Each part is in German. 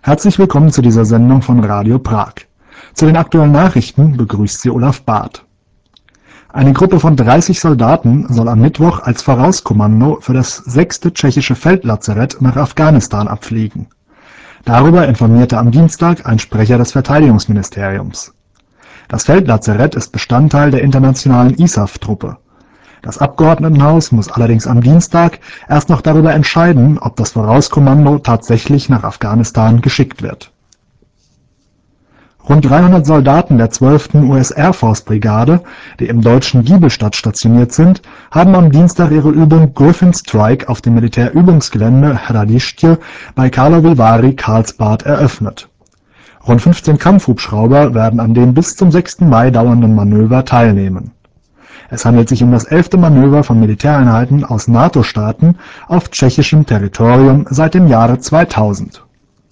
Herzlich willkommen zu dieser Sendung von Radio Prag. Zu den aktuellen Nachrichten begrüßt Sie Olaf Barth. Eine Gruppe von 30 Soldaten soll am Mittwoch als Vorauskommando für das 6. tschechische Feldlazarett nach Afghanistan abfliegen. Darüber informierte am Dienstag ein Sprecher des Verteidigungsministeriums. Das Feldlazarett ist Bestandteil der internationalen ISAF-Truppe. Das Abgeordnetenhaus muss allerdings am Dienstag erst noch darüber entscheiden, ob das Vorauskommando tatsächlich nach Afghanistan geschickt wird. Rund 300 Soldaten der 12. US Air Force Brigade, die im deutschen Giebelstadt stationiert sind, haben am Dienstag ihre Übung Griffin Strike auf dem Militärübungsgelände Hradiště bei Karlovy Vary Karlsbad eröffnet. Rund 15 Kampfhubschrauber werden an dem bis zum 6. Mai dauernden Manöver teilnehmen. Es handelt sich um das 11. Manöver von Militäreinheiten aus NATO-Staaten auf tschechischem Territorium seit dem Jahre 2000.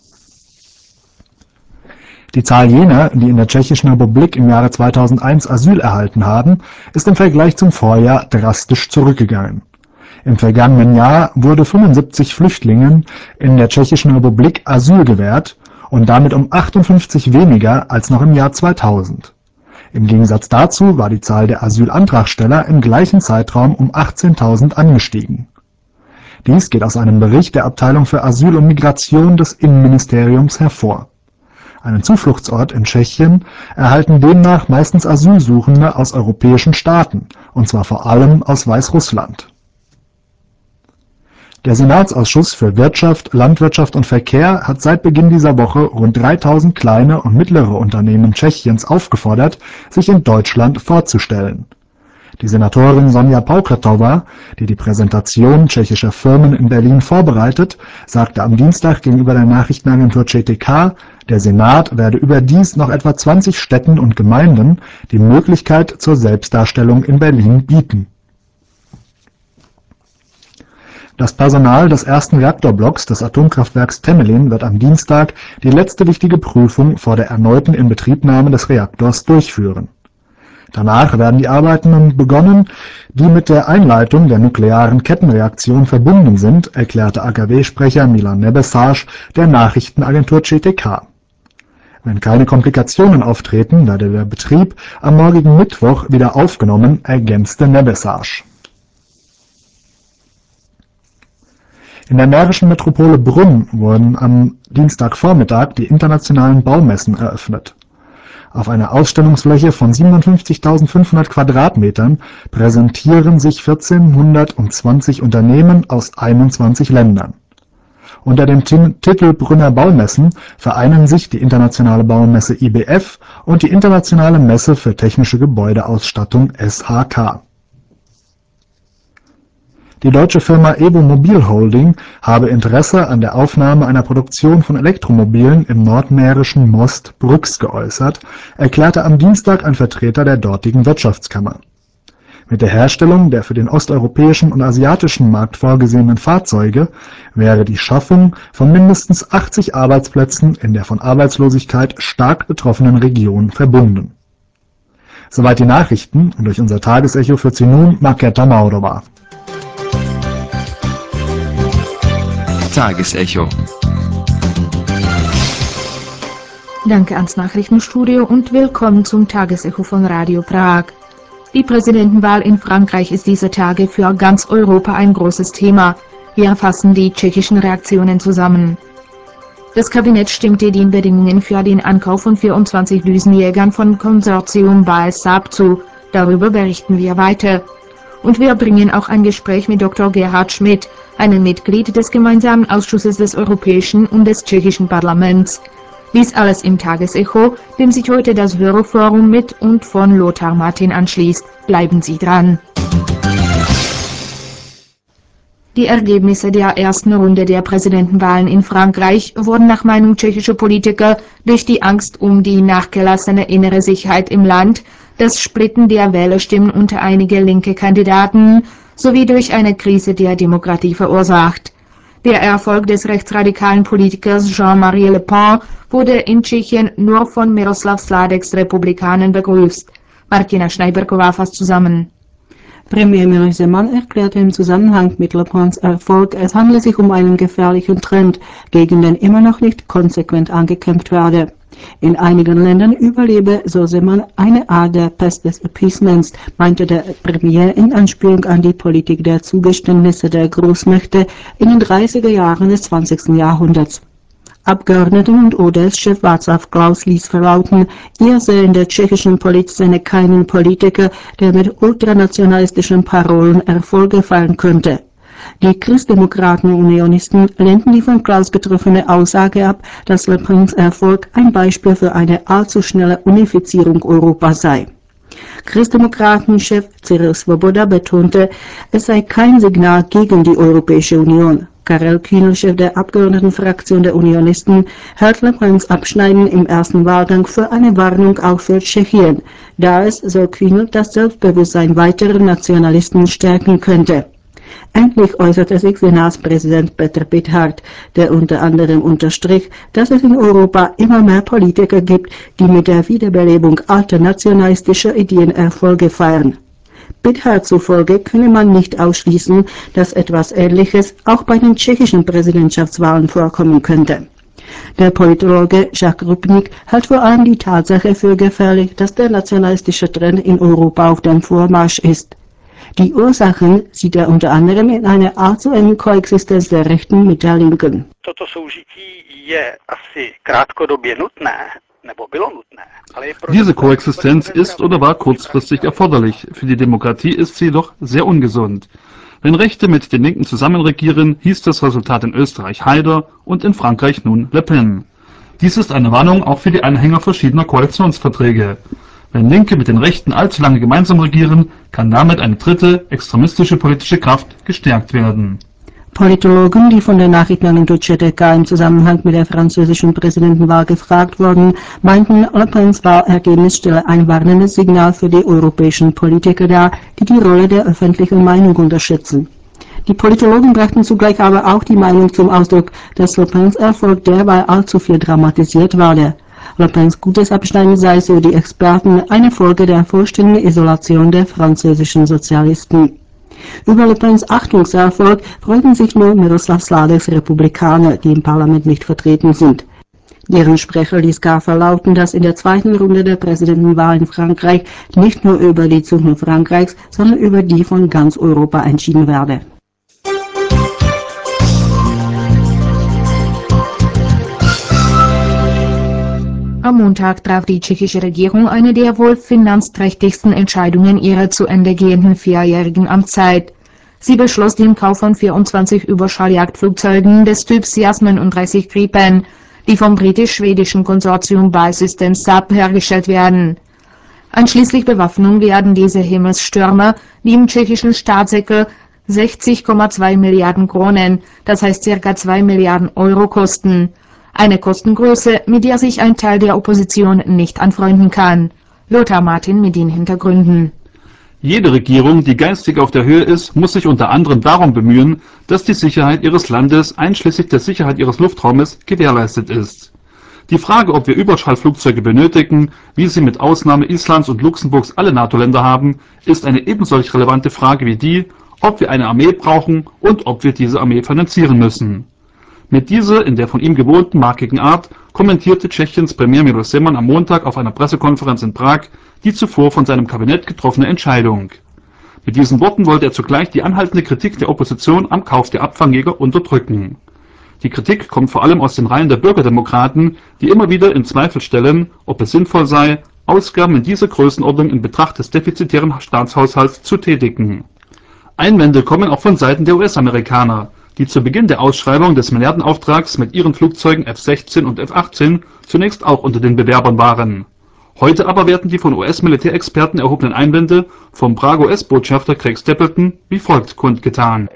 Die Zahl jener, die in der Tschechischen Republik im Jahre 2001 Asyl erhalten haben, ist im Vergleich zum Vorjahr drastisch zurückgegangen. Im vergangenen Jahr wurde 75 Flüchtlingen in der Tschechischen Republik Asyl gewährt und damit um 58 weniger als noch im Jahr 2000. Im Gegensatz dazu war die Zahl der Asylantragsteller im gleichen Zeitraum um 18.000 angestiegen. Dies geht aus einem Bericht der Abteilung für Asyl und Migration des Innenministeriums hervor. Einen Zufluchtsort in Tschechien erhalten demnach meistens Asylsuchende aus europäischen Staaten, und zwar vor allem aus Weißrussland. Der Senatsausschuss für Wirtschaft, Landwirtschaft und Verkehr hat seit Beginn dieser Woche rund 3000 kleine und mittlere Unternehmen Tschechiens aufgefordert, sich in Deutschland vorzustellen. Die Senatorin Sonja Paukratowa, die die Präsentation tschechischer Firmen in Berlin vorbereitet, sagte am Dienstag gegenüber der Nachrichtenagentur ČTK, der Senat werde überdies noch etwa 20 Städten und Gemeinden die Möglichkeit zur Selbstdarstellung in Berlin bieten. Das Personal des ersten Reaktorblocks des Atomkraftwerks Temelin wird am Dienstag die letzte wichtige Prüfung vor der erneuten Inbetriebnahme des Reaktors durchführen. Danach werden die Arbeiten begonnen, die mit der Einleitung der nuklearen Kettenreaktion verbunden sind, erklärte AKW-Sprecher Milan Nebesaj der Nachrichtenagentur ČTK. Wenn keine Komplikationen auftreten, werde der Betrieb am morgigen Mittwoch wieder aufgenommen, ergänzte Nebesaj. In der mährischen Metropole Brunn wurden am Dienstagvormittag die internationalen Baumessen eröffnet. Auf einer Ausstellungsfläche von 57.500 Quadratmetern präsentieren sich 1420 Unternehmen aus 21 Ländern. Unter dem Titel Brünner Baumessen vereinen sich die internationale Baumesse IBF und die internationale Messe für technische Gebäudeausstattung SHK. Die deutsche Firma Evo Mobil Holding habe Interesse an der Aufnahme einer Produktion von Elektromobilen im nordmährischen Most Brüx geäußert, erklärte am Dienstag ein Vertreter der dortigen Wirtschaftskammer. Mit der Herstellung der für den osteuropäischen und asiatischen Markt vorgesehenen Fahrzeuge wäre die Schaffung von mindestens 80 Arbeitsplätzen in der von Arbeitslosigkeit stark betroffenen Region verbunden. Soweit die Nachrichten, und durch unser Tagesecho führt sie nun Markéta Maurova. Tagesecho. Danke ans Nachrichtenstudio und willkommen zum Tagesecho von Radio Prag. Die Präsidentenwahl in Frankreich ist dieser Tage für ganz Europa ein großes Thema. Wir fassen die tschechischen Reaktionen zusammen. Das Kabinett stimmte den Bedingungen für den Ankauf von 24 Düsenjägern von Konsortium BASAP zu. Darüber berichten wir weiter. Und wir bringen auch ein Gespräch mit Dr. Gerhard Schmidt, einem Mitglied des gemeinsamen Ausschusses des Europäischen und des tschechischen Parlaments. Dies alles im Tagesecho, dem sich heute das Hörerforum mit und von Lothar Martin anschließt. Bleiben Sie dran. Die Ergebnisse der ersten Runde der Präsidentenwahlen in Frankreich wurden nach Meinung tschechischer Politiker durch die Angst um die nachgelassene innere Sicherheit im Land, das Splitten der Wählerstimmen unter einige linke Kandidaten sowie durch eine Krise der Demokratie verursacht. Der Erfolg des rechtsradikalen Politikers Jean-Marie Le Pen wurde in Tschechien nur von Miroslav Sládeks Republikanern begrüßt. Martina Schneiberková fasst zusammen. Premierminister Mann erklärte im Zusammenhang mit Le Pens Erfolg, es handle sich um einen gefährlichen Trend, gegen den immer noch nicht konsequent angekämpft werde. In einigen Ländern überlebe, so Seemann, eine Art der Pest des Appeasements, meinte der Premier in Anspielung an die Politik der Zugeständnisse der Großmächte in den 30er Jahren des 20. Jahrhunderts. Abgeordneten und ODS-Chef Václav Klaus ließ verlauten, er sehe in der tschechischen Politszene keinen Politiker, der mit ultranationalistischen Parolen Erfolge feiern könnte. Die Christdemokraten und Unionisten lehnten die von Klaus getroffene Aussage ab, dass Le Pens Erfolg ein Beispiel für eine allzu schnelle Unifizierung Europas sei. Christdemokratenchef Cyril Svoboda betonte, es sei kein Signal gegen die Europäische Union. Karel Kühnel, Chef der Abgeordnetenfraktion der Unionisten, hält Le Pens Abschneiden im ersten Wahlgang für eine Warnung auch für Tschechien, da es, so Kühnel, das Selbstbewusstsein weiterer Nationalisten stärken könnte. Endlich äußerte sich Senatspräsident Peter Pithart, der unter anderem unterstrich, dass es in Europa immer mehr Politiker gibt, die mit der Wiederbelebung alter nationalistischer Ideen Erfolge feiern. Pithart zufolge könne man nicht ausschließen, dass etwas Ähnliches auch bei den tschechischen Präsidentschaftswahlen vorkommen könnte. Der Politologe Jacques Rupnik hält vor allem die Tatsache für gefährlich, dass der nationalistische Trend in Europa auf dem Vormarsch ist. Die Ursachen sieht er unter anderem in einer allzu engen Koexistenz der Rechten mit der Linken. Toto soužití je asi krátkodobě nutné, nebo bylo nutné. Diese Koexistenz ist oder war kurzfristig erforderlich. Für die Demokratie ist sie jedoch sehr ungesund. Wenn Rechte mit den Linken zusammenregieren, hieß das Resultat in Österreich Haider und in Frankreich nun Le Pen. Dies ist eine Warnung auch für die Anhänger verschiedener Koalitionsverträge. Wenn Linke mit den Rechten allzu lange gemeinsam regieren, kann damit eine dritte, extremistische politische Kraft gestärkt werden. Politologen, die von der Nachrichtenagentur ZDK im Zusammenhang mit der französischen Präsidentenwahl gefragt wurden, meinten, Le Pens Wahlergebnis stelle ein warnendes Signal für die europäischen Politiker dar, die die Rolle der öffentlichen Meinung unterschätzen. Die Politologen brachten zugleich aber auch die Meinung zum Ausdruck, dass Le Pens Erfolg derweil allzu viel dramatisiert werde. Le Pens gutes Abschneiden sei, so die Experten, eine Folge der vollständigen Isolation der französischen Sozialisten. Über Le Pens Achtungserfolg freuten sich nur Miroslav Sládeks Republikaner, die im Parlament nicht vertreten sind. Deren Sprecher ließ gar verlauten, dass in der zweiten Runde der Präsidentenwahl in Frankreich nicht nur über die Zukunft Frankreichs, sondern über die von ganz Europa entschieden werde. Am Montag traf die tschechische Regierung eine der wohl finanzträchtigsten Entscheidungen ihrer zu Ende gehenden 4-jährigen Amtszeit. Sie beschloss den Kauf von 24 Überschalljagdflugzeugen des Typs Jas-39 Gripen, die vom britisch-schwedischen Konsortium BAE Systems Saab hergestellt werden. Einschließlich Bewaffnung werden diese Himmelsstürmer, die im tschechischen Staatssäckel 60,2 Milliarden Kronen, das heißt ca. 2 Milliarden Euro kosten. Eine Kostengröße, mit der sich ein Teil der Opposition nicht anfreunden kann. Lothar Martin mit den Hintergründen. Jede Regierung, die geistig auf der Höhe ist, muss sich unter anderem darum bemühen, dass die Sicherheit ihres Landes, einschließlich der Sicherheit ihres Luftraumes, gewährleistet ist. Die Frage, ob wir Überschallflugzeuge benötigen, wie sie mit Ausnahme Islands und Luxemburgs alle NATO-Länder haben, ist eine ebensolch relevante Frage wie die, ob wir eine Armee brauchen und ob wir diese Armee finanzieren müssen. Mit dieser in der von ihm gewohnten markigen Art kommentierte Tschechiens Premier Miloš Zeman am Montag auf einer Pressekonferenz in Prag die zuvor von seinem Kabinett getroffene Entscheidung. Mit diesen Worten wollte er zugleich die anhaltende Kritik der Opposition am Kauf der Abfangjäger unterdrücken. Die Kritik kommt vor allem aus den Reihen der Bürgerdemokraten, die immer wieder in Zweifel stellen, ob es sinnvoll sei, Ausgaben in dieser Größenordnung in Betracht des defizitären Staatshaushalts zu tätigen. Einwände kommen auch von Seiten der US-Amerikaner, die zu Beginn der Ausschreibung des Milliardenauftrags mit ihren Flugzeugen F-16 und F-18 zunächst auch unter den Bewerbern waren. Heute aber werden die von US-Militärexperten erhobenen Einwände vom Prager US-Botschafter Craig Stapleton wie folgt kundgetan.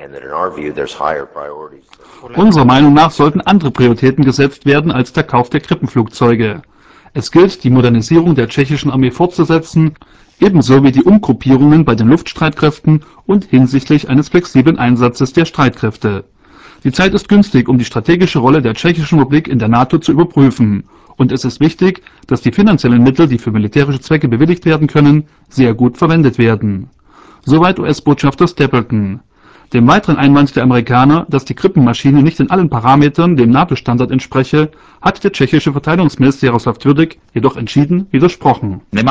Unserer Meinung nach sollten andere Prioritäten gesetzt werden als der Kauf der Krippenflugzeuge. Es gilt, die Modernisierung der tschechischen Armee fortzusetzen, ebenso wie die Umgruppierungen bei den Luftstreitkräften und hinsichtlich eines flexiblen Einsatzes der Streitkräfte. Die Zeit ist günstig, um die strategische Rolle der Tschechischen Republik in der NATO zu überprüfen. Und es ist wichtig, dass die finanziellen Mittel, die für militärische Zwecke bewilligt werden können, sehr gut verwendet werden. Soweit US-Botschafter Stapleton. Dem weiteren Einwand der Amerikaner, dass die Krippenmaschine nicht in allen Parametern dem NATO-Standard entspreche, hat der tschechische Verteidigungsminister Jaroslav Tvrdík jedoch entschieden widersprochen. Wir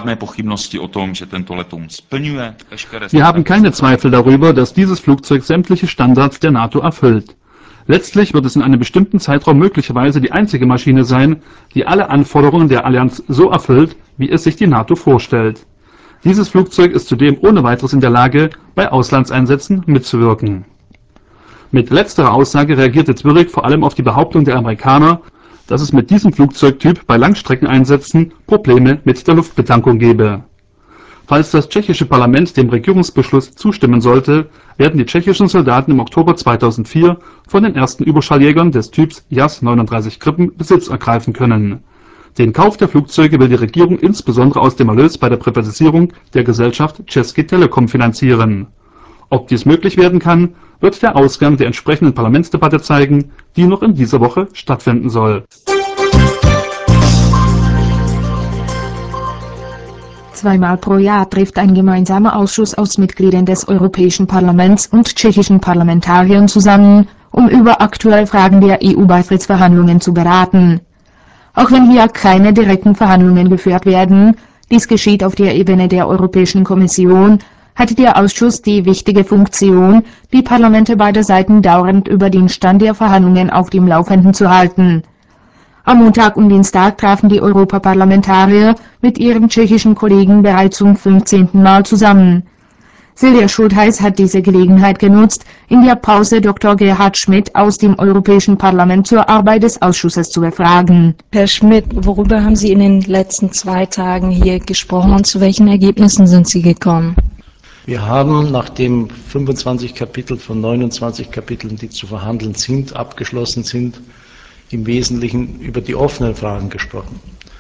haben keine Zweifel darüber, dass dieses Flugzeug sämtliche Standards der NATO erfüllt. Letztlich wird es in einem bestimmten Zeitraum möglicherweise die einzige Maschine sein, die alle Anforderungen der Allianz so erfüllt, wie es sich die NATO vorstellt. Dieses Flugzeug ist zudem ohne weiteres in der Lage, bei Auslandseinsätzen mitzuwirken. Mit letzterer Aussage reagierte Tvrdík vor allem auf die Behauptung der Amerikaner, dass es mit diesem Flugzeugtyp bei Langstreckeneinsätzen Probleme mit der Luftbetankung gebe. Falls das tschechische Parlament dem Regierungsbeschluss zustimmen sollte, werden die tschechischen Soldaten im Oktober 2004 von den ersten Überschalljägern des Typs Jas-39 Gripen Besitz ergreifen können. Den Kauf der Flugzeuge will die Regierung insbesondere aus dem Erlös bei der Privatisierung der Gesellschaft Český Telekom finanzieren. Ob dies möglich werden kann, wird der Ausgang der entsprechenden Parlamentsdebatte zeigen, die noch in dieser Woche stattfinden soll. Zweimal pro Jahr trifft ein gemeinsamer Ausschuss aus Mitgliedern des Europäischen Parlaments und tschechischen Parlamentariern zusammen, um über aktuelle Fragen der EU-Beitrittsverhandlungen zu beraten. Auch wenn hier keine direkten Verhandlungen geführt werden, dies geschieht auf der Ebene der Europäischen Kommission, hat der Ausschuss die wichtige Funktion, die Parlamente beider Seiten dauernd über den Stand der Verhandlungen auf dem Laufenden zu halten. Am Montag und Dienstag trafen die Europaparlamentarier mit ihren tschechischen Kollegen bereits zum 15. Mal zusammen. Silja Schultheis hat diese Gelegenheit genutzt, in der Pause Dr. Gerhard Schmidt aus dem Europäischen Parlament zur Arbeit des Ausschusses zu befragen. Herr Schmidt, worüber haben Sie in den letzten 2 Tagen hier gesprochen und zu welchen Ergebnissen sind Sie gekommen? Wir haben, nachdem 25 Kapitel von 29 Kapiteln, die zu verhandeln sind, abgeschlossen sind, im Wesentlichen über die offenen Fragen gesprochen.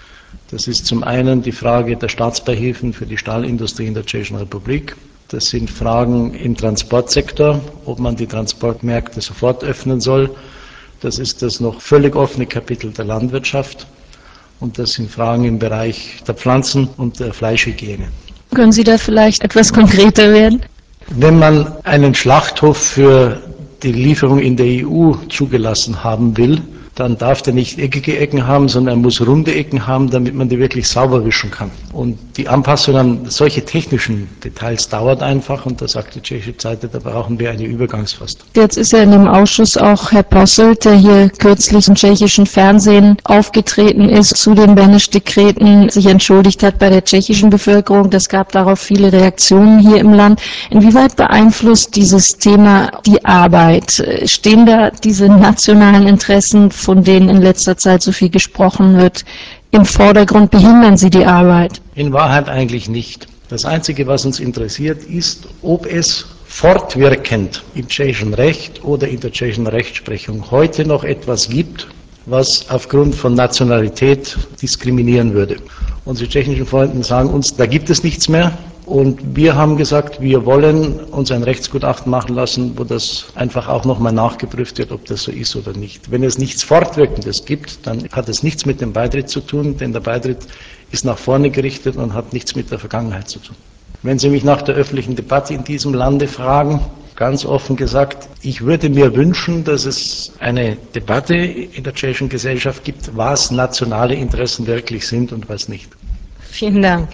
Das ist zum einen die Frage der Staatsbeihilfen für die Stahlindustrie in der Tschechischen Republik. Das sind Fragen im Transportsektor, ob man die Transportmärkte sofort öffnen soll. Das ist das noch völlig offene Kapitel der Landwirtschaft. Und das sind Fragen im Bereich der Pflanzen- und der Fleischhygiene. Können Sie da vielleicht etwas konkreter werden? Wenn man einen Schlachthof für die Lieferung in der EU zugelassen haben will, dann darf der nicht eckige Ecken haben, sondern er muss runde Ecken haben, damit man die wirklich sauber wischen kann. Und die Anpassung an solche technischen Details dauert einfach, und da sagt die tschechische Seite, da brauchen wir eine Übergangsfrist. Jetzt ist ja in dem Ausschuss auch Herr Posselt, der hier kürzlich im tschechischen Fernsehen aufgetreten ist, zu den Beneš-Dekreten sich entschuldigt hat bei der tschechischen Bevölkerung. Das gab darauf viele Reaktionen hier im Land. Inwieweit beeinflusst dieses Thema die Arbeit? Stehen da diese nationalen Interessen, von denen in letzter Zeit so viel gesprochen wird, im Vordergrund? Behindern sie die Arbeit? In Wahrheit eigentlich nicht. Das Einzige, was uns interessiert, ist, ob es fortwirkend im tschechischen Recht oder in der tschechischen Rechtsprechung heute noch etwas gibt, was aufgrund von Nationalität diskriminieren würde. Unsere tschechischen Freunde sagen uns, da gibt es nichts mehr. Und wir haben gesagt, wir wollen uns ein Rechtsgutachten machen lassen, wo das einfach auch nochmal nachgeprüft wird, ob das so ist oder nicht. Wenn es nichts Fortwirkendes gibt, dann hat es nichts mit dem Beitritt zu tun, denn der Beitritt ist nach vorne gerichtet und hat nichts mit der Vergangenheit zu tun. Wenn Sie mich nach der öffentlichen Debatte in diesem Lande fragen, ganz offen gesagt, ich würde mir wünschen, dass es eine Debatte in der tschechischen Gesellschaft gibt, was nationale Interessen wirklich sind und was nicht. Vielen Dank.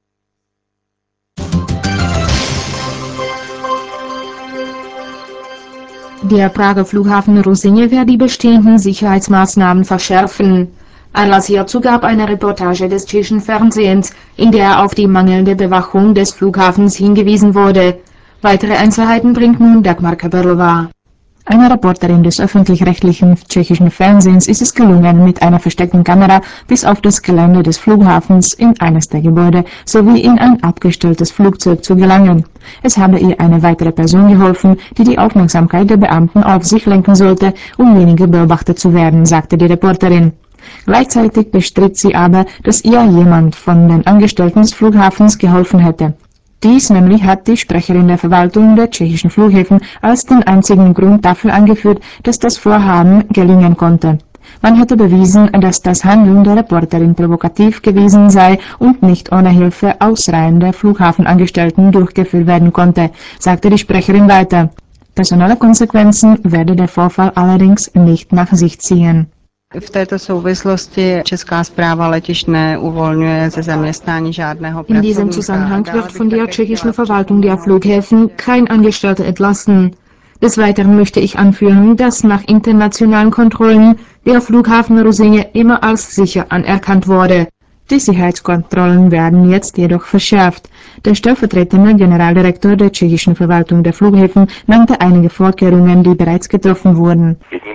Der Prager Flughafen Ruzyně wird die bestehenden Sicherheitsmaßnahmen verschärfen. Anlass hierzu gab eine Reportage des tschechischen Fernsehens, in der auf die mangelnde Bewachung des Flughafens hingewiesen wurde. Weitere Einzelheiten bringt nun Dagmar Kaberlova. Einer Reporterin des öffentlich-rechtlichen tschechischen Fernsehens ist es gelungen, mit einer versteckten Kamera bis auf das Gelände des Flughafens in eines der Gebäude sowie in ein abgestelltes Flugzeug zu gelangen. Es habe ihr eine weitere Person geholfen, die die Aufmerksamkeit der Beamten auf sich lenken sollte, um weniger beobachtet zu werden, sagte die Reporterin. Gleichzeitig bestritt sie aber, dass ihr jemand von den Angestellten des Flughafens geholfen hätte. Dies nämlich hat die Sprecherin der Verwaltung der tschechischen Flughäfen als den einzigen Grund dafür angeführt, dass das Vorhaben gelingen konnte. Man hätte bewiesen, dass das Handeln der Reporterin provokativ gewesen sei und nicht ohne Hilfe aus Reihen der Flughafenangestellten durchgeführt werden konnte, sagte die Sprecherin weiter. Personelle Konsequenzen werde der Vorfall allerdings nicht nach sich ziehen. V této souvislosti Česká správa letišť neuvolňuje ze zaměstnání žádného In diesem Zusammenhang wird von der tschechischen Verwaltung der Flughäfen kein Angestellter entlassen. Des Weiteren möchte ich anführen, dass nach internationalen Kontrollen der Flughafen Ruzyně immer als sicher anerkannt wurde. Die Sicherheitskontrollen werden jetzt jedoch verschärft. Der stellvertretende Generaldirektor der tschechischen Verwaltung der Flughäfen nannte einige Vorkehrungen, die bereits getroffen wurden.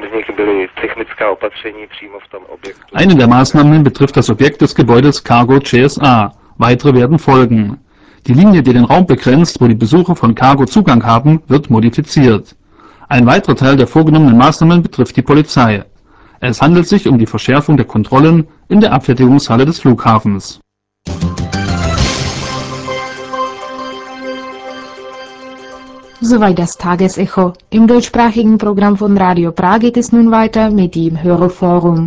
Eine der Maßnahmen betrifft das Objekt des Gebäudes Cargo CSA. Weitere werden folgen. Die Linie, die den Raum begrenzt, wo die Besucher von Cargo Zugang haben, wird modifiziert. Ein weiterer Teil der vorgenommenen Maßnahmen betrifft die Polizei. Es handelt sich um die Verschärfung der Kontrollen in der Abfertigungshalle des Flughafens. Soweit das Tagesecho. Im deutschsprachigen Programm von Radio Prag geht es nun weiter mit dem Hörerforum.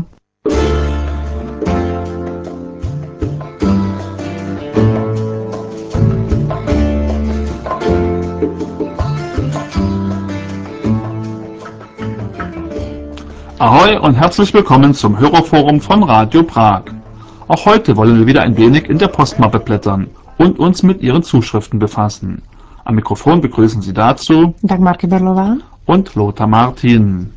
Ahoi und herzlich willkommen zum Hörerforum von Radio Prag. Auch heute wollen wir wieder ein wenig in der Postmappe blättern und uns mit ihren Zuschriften befassen. Am Mikrofon begrüßen Sie dazu Dagmar Keberlová und Lothar Martin.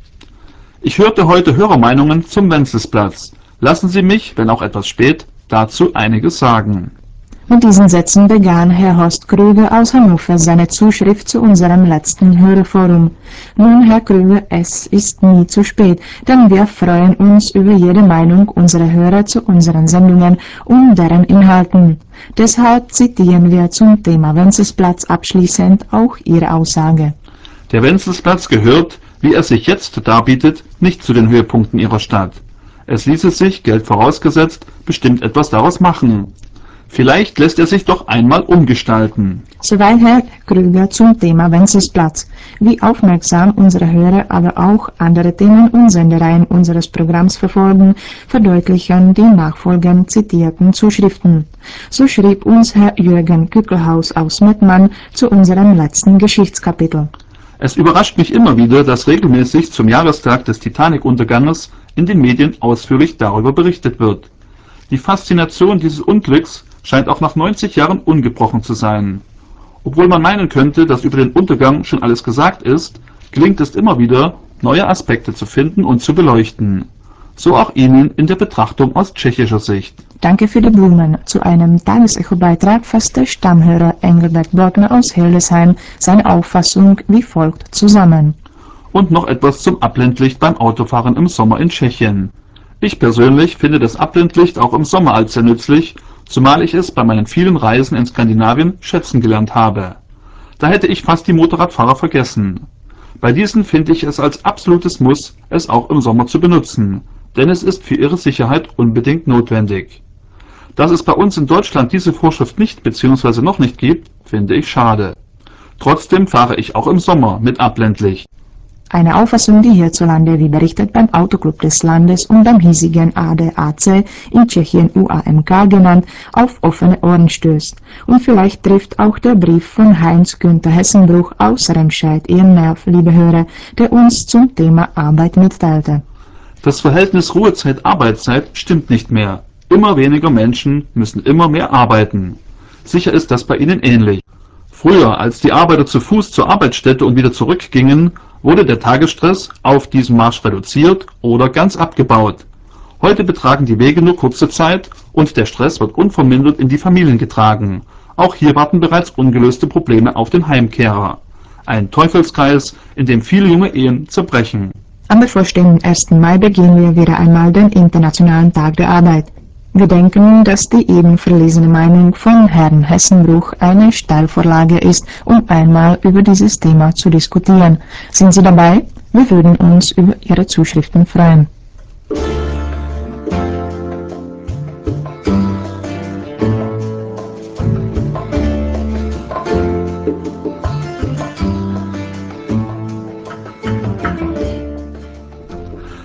Ich hörte heute Hörermeinungen zum Wenzelsplatz. Lassen Sie mich, wenn auch etwas spät, dazu einiges sagen. Mit diesen Sätzen begann Herr Horst Krüger aus Hannover seine Zuschrift zu unserem letzten Hörerforum. Nun, Herr Krüger, es ist nie zu spät, denn wir freuen uns über jede Meinung unserer Hörer zu unseren Sendungen und deren Inhalten. Deshalb zitieren wir zum Thema Wenzelsplatz abschließend auch Ihre Aussage. Der Wenzelsplatz gehört, wie er sich jetzt darbietet, nicht zu den Höhepunkten Ihrer Stadt. Es ließe sich, Geld vorausgesetzt, bestimmt etwas daraus machen. Vielleicht lässt er sich doch einmal umgestalten. Soweit Herr Krüger zum Thema Wenzelsplatz. Wie aufmerksam unsere Hörer aber auch andere Themen und Sendereien unseres Programms verfolgen, verdeutlichen die nachfolgend zitierten Zuschriften. So schrieb uns Herr Jürgen Kückelhaus aus Mettmann zu unserem letzten Geschichtskapitel. Es überrascht mich immer wieder, dass regelmäßig zum Jahrestag des Titanic-Unterganges in den Medien ausführlich darüber berichtet wird. Die Faszination dieses Unglücks scheint auch nach 90 Jahren ungebrochen zu sein. Obwohl man meinen könnte, dass über den Untergang schon alles gesagt ist, gelingt es immer wieder, neue Aspekte zu finden und zu beleuchten. So auch Ihnen in der Betrachtung aus tschechischer Sicht. Danke für die Blumen. Zu einem Tagesecho-Beitrag fasst der Stammhörer Engelbert Borgner aus Hildesheim seine Auffassung wie folgt zusammen. Und noch etwas zum Abblendlicht beim Autofahren im Sommer in Tschechien. Ich persönlich finde das Abblendlicht auch im Sommer als sehr nützlich, zumal ich es bei meinen vielen Reisen in Skandinavien schätzen gelernt habe. Da hätte ich fast die Motorradfahrer vergessen. Bei diesen finde ich es als absolutes Muss, es auch im Sommer zu benutzen, denn es ist für ihre Sicherheit unbedingt notwendig. Dass es bei uns in Deutschland diese Vorschrift nicht bzw. noch nicht gibt, finde ich schade. Trotzdem fahre ich auch im Sommer mit Abblendlicht. Eine Auffassung, die hierzulande, wie berichtet, beim Autoclub des Landes und beim hiesigen ADAC, in Tschechien UAMK genannt, auf offene Ohren stößt. Und vielleicht trifft auch der Brief von Heinz-Günther Hessenbruch aus Remscheid Ihren Nerv, liebe Hörer, der uns zum Thema Arbeit mitteilte. Das Verhältnis Ruhezeit-Arbeitszeit stimmt nicht mehr. Immer weniger Menschen müssen immer mehr arbeiten. Sicher ist das bei Ihnen ähnlich. Früher, als die Arbeiter zu Fuß zur Arbeitsstätte und wieder zurückgingen, wurde der Tagesstress auf diesem Marsch reduziert oder ganz abgebaut. Heute betragen die Wege nur kurze Zeit und der Stress wird unvermindert in die Familien getragen. Auch hier warten bereits ungelöste Probleme auf den Heimkehrer. Ein Teufelskreis, in dem viele junge Ehen zerbrechen. Am bevorstehenden 1. Mai begehen wir wieder einmal den Internationalen Tag der Arbeit. Wir denken, dass die eben verlesene Meinung von Herrn Hessenbruch eine Steilvorlage ist, um einmal über dieses Thema zu diskutieren. Sind Sie dabei? Wir würden uns über Ihre Zuschriften freuen.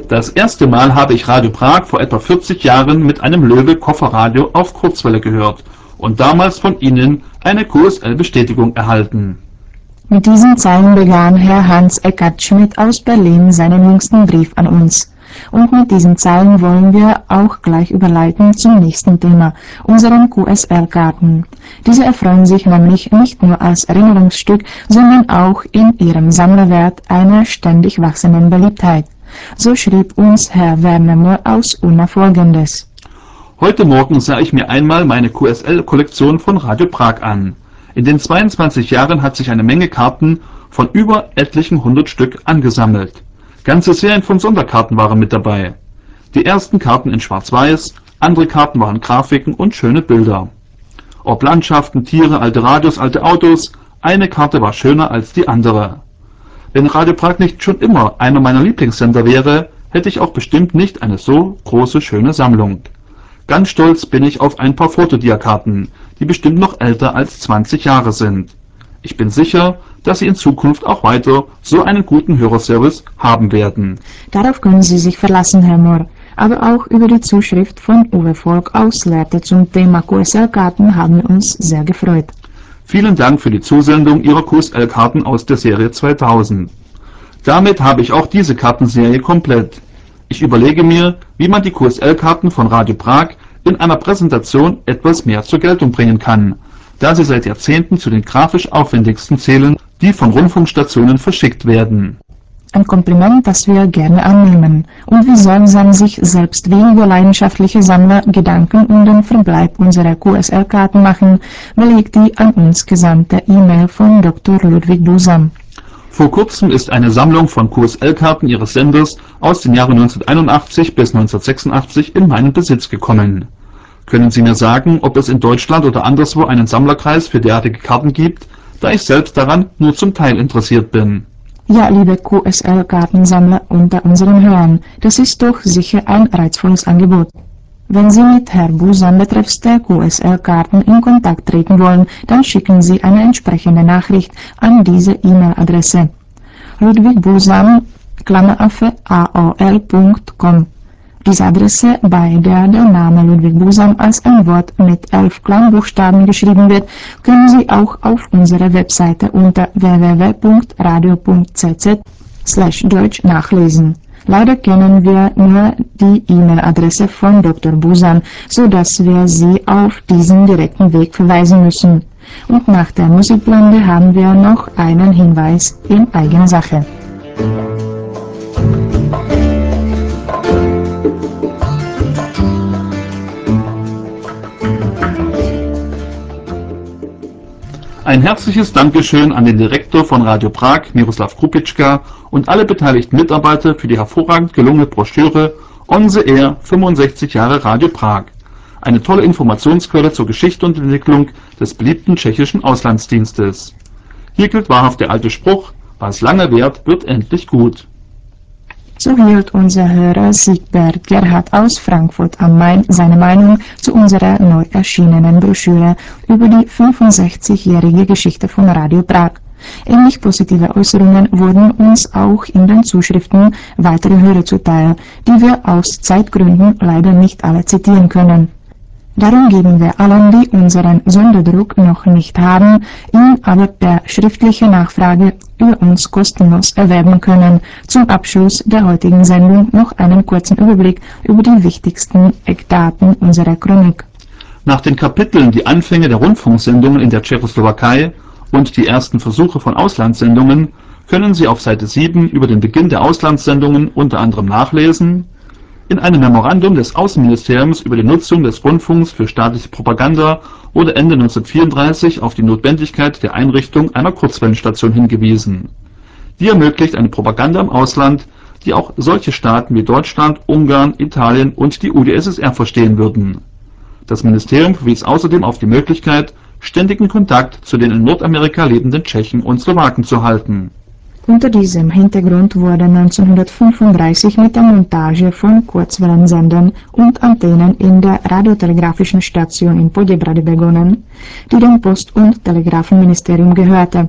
Das erste Mal habe ich Radio Prag vor etwa 40 Jahren mit einem Löwe Kofferradio auf Kurzwelle gehört und damals von Ihnen eine QSL-Bestätigung erhalten. Mit diesen Zeilen begann Herr Hans-Eckart Schmidt aus Berlin seinen jüngsten Brief an uns. Und mit diesen Zeilen wollen wir auch gleich überleiten zum nächsten Thema, unseren QSL-Karten. Diese erfreuen sich nämlich nicht nur als Erinnerungsstück, sondern auch in ihrem Sammlerwert einer ständig wachsenden Beliebtheit. So schrieb uns Herr Werner Mohr aus Unna Folgendes. Heute Morgen sah ich mir einmal meine QSL-Kollektion von Radio Prag an. In den 22 Jahren hat sich eine Menge Karten von über etlichen 100 Stück angesammelt. Ganze Serien von Sonderkarten waren mit dabei. Die ersten Karten in Schwarz-Weiß, andere Karten waren Grafiken und schöne Bilder. Ob Landschaften, Tiere, alte Radios, alte Autos, eine Karte war schöner als die andere. Wenn Radio Prag nicht schon immer einer meiner Lieblingssender wäre, hätte ich auch bestimmt nicht eine so große, schöne Sammlung. Ganz stolz bin ich auf ein paar Fotodiakarten, die bestimmt noch älter als 20 Jahre sind. Ich bin sicher, dass Sie in Zukunft auch weiter so einen guten Hörerservice haben werden. Darauf können Sie sich verlassen, Herr Mohr. Aber auch über die Zuschrift von Uwe Volk aus Lehrte zum Thema QSL-Karten haben wir uns sehr gefreut. Vielen Dank für die Zusendung Ihrer QSL-Karten aus der Serie 2000. Damit habe ich auch diese Kartenserie komplett. Ich überlege mir, wie man die QSL-Karten von Radio Prag in einer Präsentation etwas mehr zur Geltung bringen kann, da sie seit Jahrzehnten zu den grafisch aufwendigsten zählen, die von Rundfunkstationen verschickt werden. Ein Kompliment, das wir gerne annehmen. Und wie sorgsam sich selbst weniger leidenschaftliche Sammler Gedanken um den Verbleib unserer QSL-Karten machen, belegt die an uns gesandte E-Mail von Dr. Ludwig Busam. Vor kurzem ist eine Sammlung von QSL-Karten Ihres Senders aus den Jahren 1981 bis 1986 in meinen Besitz gekommen. Können Sie mir sagen, ob es in Deutschland oder anderswo einen Sammlerkreis für derartige Karten gibt, da ich selbst daran nur zum Teil interessiert bin? Ja, liebe QSL-Kartensammler unter unseren Hörern, das ist doch sicher ein reizvolles Angebot. Wenn Sie mit Herrn Busam betreffs der QSL-Karten in Kontakt treten wollen, dann schicken Sie eine entsprechende Nachricht an diese E-Mail-Adresse Ludwig Busam, @aol.com. Diese Adresse, bei der der Name Ludwig Busam als ein Wort mit 11 Kleinbuchstaben geschrieben wird, können Sie auch auf unserer Webseite unter www.radio.cz/deutsch nachlesen. Leider kennen wir nur die E-Mail-Adresse von Dr. Busam, so dass wir Sie auf diesen direkten Weg verweisen müssen. Und nach der Musikblende haben wir noch einen Hinweis in eigener Sache. Ein herzliches Dankeschön an den Direktor von Radio Prag, Miroslav Krupitschka, und alle beteiligten Mitarbeiter für die hervorragend gelungene Broschüre On the Air 65 Jahre Radio Prag. Eine tolle Informationsquelle zur Geschichte und Entwicklung des beliebten tschechischen Auslandsdienstes. Hier gilt wahrhaft der alte Spruch, was lange währt, wird endlich gut. So hielt unser Hörer Siegbert Gerhard aus Frankfurt am Main seine Meinung zu unserer neu erschienenen Broschüre über die 65-jährige Geschichte von Radio Prag. Ähnlich positive Äußerungen wurden uns auch in den Zuschriften weitere Hörer zuteil, die wir aus Zeitgründen leider nicht alle zitieren können. Darum geben wir allen, die unseren Sonderdruck noch nicht haben, ihn aber per schriftliche Nachfrage über uns kostenlos erwerben können, zum Abschluss der heutigen Sendung noch einen kurzen Überblick über die wichtigsten Eckdaten unserer Chronik. Nach den Kapiteln Die Anfänge der Rundfunksendungen in der Tschechoslowakei und die ersten Versuche von Auslandssendungen können Sie auf Seite 7 über den Beginn der Auslandssendungen unter anderem nachlesen: In einem Memorandum des Außenministeriums über die Nutzung des Rundfunks für staatliche Propaganda wurde Ende 1934 auf die Notwendigkeit der Einrichtung einer Kurzwellenstation hingewiesen. Die ermöglicht eine Propaganda im Ausland, die auch solche Staaten wie Deutschland, Ungarn, Italien und die UdSSR verstehen würden. Das Ministerium verwies außerdem auf die Möglichkeit, ständigen Kontakt zu den in Nordamerika lebenden Tschechen und Slowaken zu halten. Unter diesem Hintergrund wurde 1935 mit der Montage von Kurzwellensendern und Antennen in der radiotelegrafischen Station in Poděbrady begonnen, die dem Post- und Telegrafenministerium gehörte.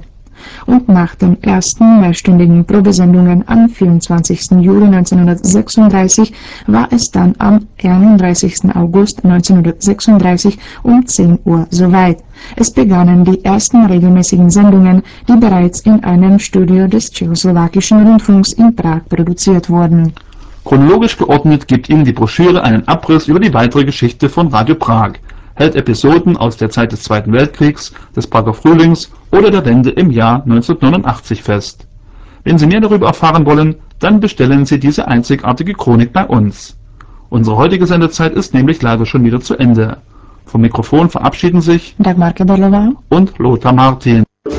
und nach den ersten mehrstündigen Probesendungen am 24. Juli 1936 war es dann am 31. August 1936 um 10 Uhr soweit. Es begannen die ersten regelmäßigen Sendungen, die bereits in einem Studio des tschechoslowakischen Rundfunks in Prag produziert wurden. Chronologisch geordnet gibt Ihnen die Broschüre einen Abriss über die weitere Geschichte von Radio Prag, hält Episoden aus der Zeit des Zweiten Weltkriegs, des Prager Frühlings oder der Wende im Jahr 1989 fest. Wenn Sie mehr darüber erfahren wollen, dann bestellen Sie diese einzigartige Chronik bei uns. Unsere heutige Sendezeit ist nämlich leider schon wieder zu Ende. Vom Mikrofon verabschieden sich Dagmar Keberlová und Lothar Martin.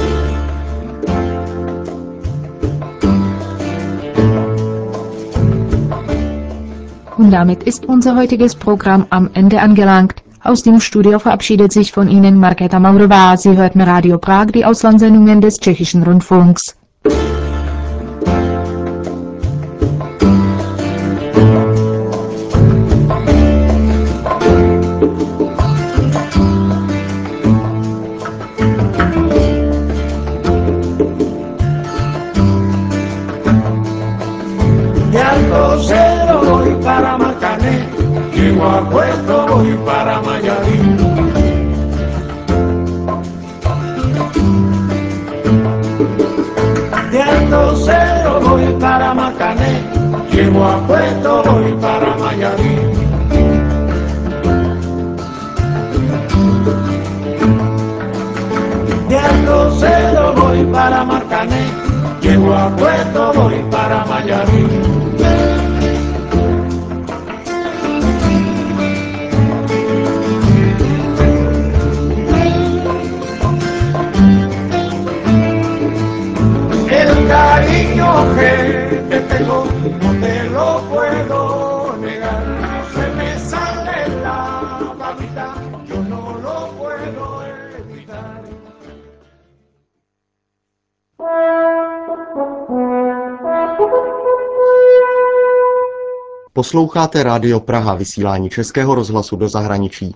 Und damit ist unser heutiges Programm am Ende angelangt. Aus dem Studio verabschiedet sich von Ihnen Markéta Maurová. Sie hörten Radio Prag, die Auslandssendungen des Tschechischen Rundfunks. Para Marcané, llego a Puerto, voy para Mayarín. De Alto Cero voy para Marcané, llego a Puerto, voy para Mayarín. De Alto Cero voy para Marcané, llego a Puerto, voy para Mayarín. Cariño que te tengo, no te lo puedo negar, se me sale la babita, yo no lo puedo evitar. Posloucháte Rádio Praha, vysílání Českého rozhlasu do zahraničí.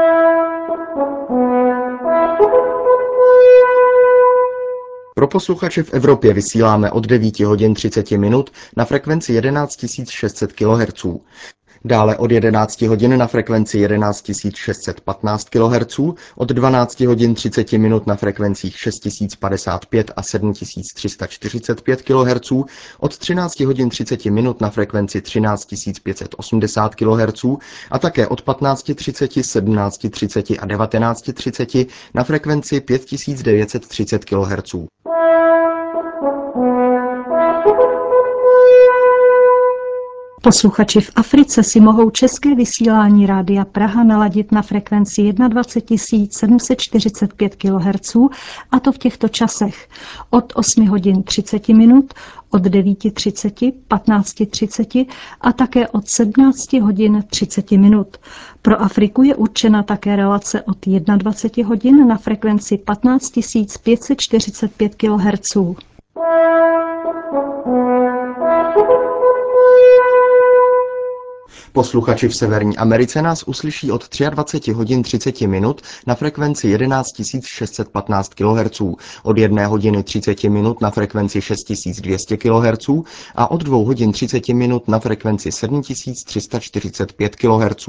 Pro posluchače v Evropě vysíláme od 9 hodin 30 minut na frekvenci 11 600 kHz. Dále od 11 hodin na frekvenci 11 615 kHz, od 12 hodin 30 minut na frekvencích 6055 a 7345 kHz, od 13 hodin 30 minut na frekvenci 13 580 kHz a také od 15:30, 17:30 a 19:30 na frekvenci 5930 kHz. Posluchači v Africe si mohou české vysílání Rádia Praha naladit na frekvenci 21 745 kHz, a to v těchto časech: od 8 hodin 30 minut, od 9:30, 15:30 a také od 17 hodin 30 minut. Pro Afriku je určena také relace od 21 hodin na frekvenci 15 545 kHz. Posluchači v Severní Americe nás uslyší od 23 hodin 30 minut na frekvenci 11 615 kHz, od 1 hodiny 30 minut na frekvenci 6200 kHz a od 2 hodin 30 minut na frekvenci 7345 kHz.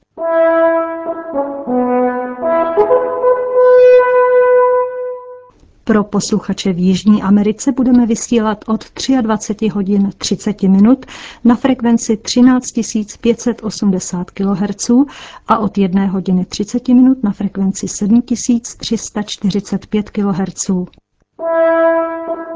Pro posluchače v Jižní Americe budeme vysílat od 23 hodin 30 minut na frekvenci 13 580 kHz a od 1 hodiny 30 minut na frekvenci 7345 kHz.